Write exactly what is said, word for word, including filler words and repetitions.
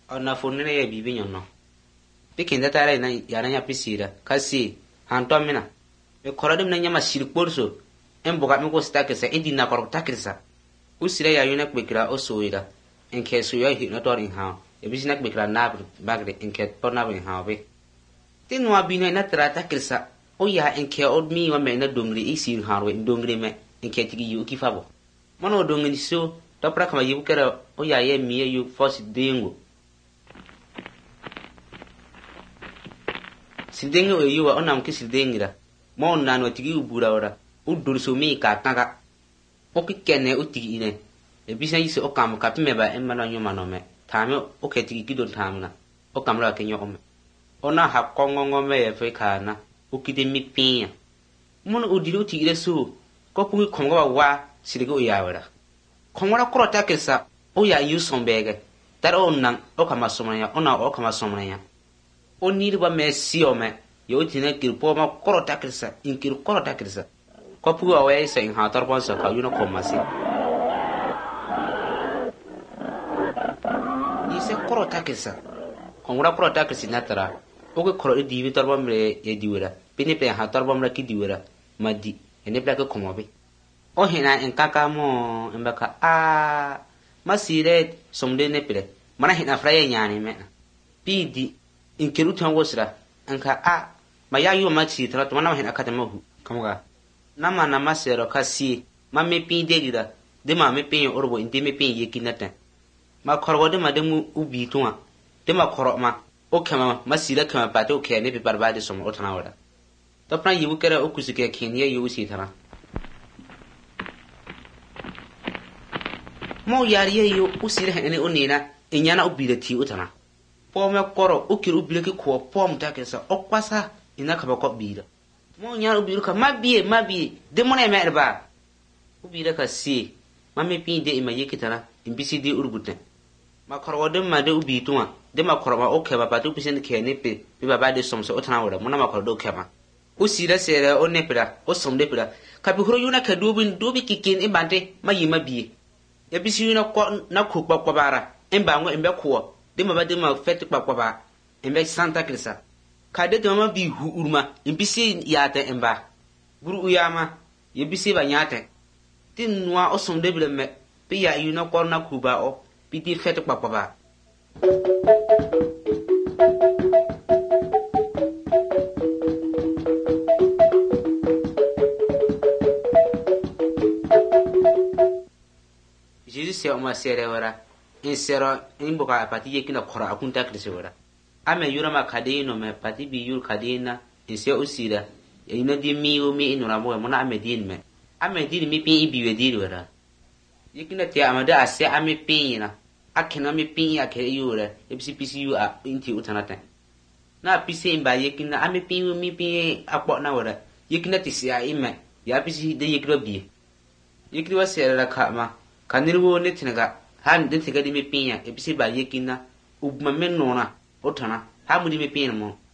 ona fonne ya bibi nyono pikinda tare na yana ya pisira kasi hantomina e korodem na nyama shirikporso en boga me ko stakesa indi na korok takisa usire ya yuna kwekira osoida en keso ya hi na tor in ha e bisina kwekira na bagre en ket por na bin ha be tinwa bina na trata kirsa o ya en ke od mi wa me na dongri isir ha ro dongri me en ke tigi yu kifabo mono dongni so to pra kama yu kera o ya ye mi yu fosi dengo sidengo yu wa onam ki sidengira mo nanu tigi ubura ora udur so mi ka tanga o ki kene o tigi ine e bisa yise o kam ka pimeba en mano nyoma no me tame o ke tigi kidon tamna o kam la kenyo ome ona ha kongongo me e fe kana o kide mi pin mono udiro tigi so ko pu kongo wa wa sirigo ya wara kongo krota kesa o ya yu sombege tar onnan o kama somanya ona o kama somanya o nirba me siome yo tine kirpo ma krota kesa in kir krota kesa ko pu wa we se in ha tar bon sa ka yu no komasi ise krota kesa kongo krota kesa natara o ko kro di vi tar bon re e diwera pini pe ha tar bon ra ki diwera madi ene pla ko komobe o hina en kaka mo en baka a masire somde ne pele mana hina fraye nyani me pidi in kiru tan wosra en ka a ma ya yu ma chi tra to mana hina kata mahu kamuga nama na masero kasi ma me pinde dida de ma me pin orbo in de me pin yekinata ma korwo de ma de mu ubi tuwa de ma koro ma o kama masire kama pate o kene bi barbade somo o tana wada to pra yibu kera o kusike kinye yu si tana mo yari yo usire hene onina enyana obireti utana pome koro ukiru bileki ko pom takesa okwasa ina ka bako bira mo nyana obiru ka mabie mabie de mo na merba ubira ka si mame pinde ima yekitana imbisi de urbute makoro de ma de ubituma de makoro ma okeba patu pisen ke ne pe bi baba de somso utana wora mo na makoro do kema usire sere onepra o somde pra ka bi horo yuna ka dobin dobi kikin ibante mayima bie ya bisi na ko na ko kwa kwa bara emba ngo embe ko de ma ba de ma fet kwa kwa ba embe santa krisa ka de de ma bi hu urma imbisi ya ta emba buru uyama ya bisi ba nyate tin nwa osom de bile me pe ya yu na ko na ku ba o bi di fet kwa kwa ba se o ma sere wara in sero in boka pati yekina khora akunta krisi wara ame yura ma kadino me pati bi yur kadina in se usira ina di mi o mi inura mo mo na ame din me ame din mi pin ibi we dir wara yekina te amada ase ame pin na akena me pin akere yura ebisi pisi yu a inti utanata na pisi imba yekina ame pin mi pin akpo na wara yekina ti sia ime ya pisi de yekro bi yekri wa sere la kama kanirwo ne tinaga han de tiga di me pinya e bisi ba yekina ubma men nona otana ha mu di me pinya mo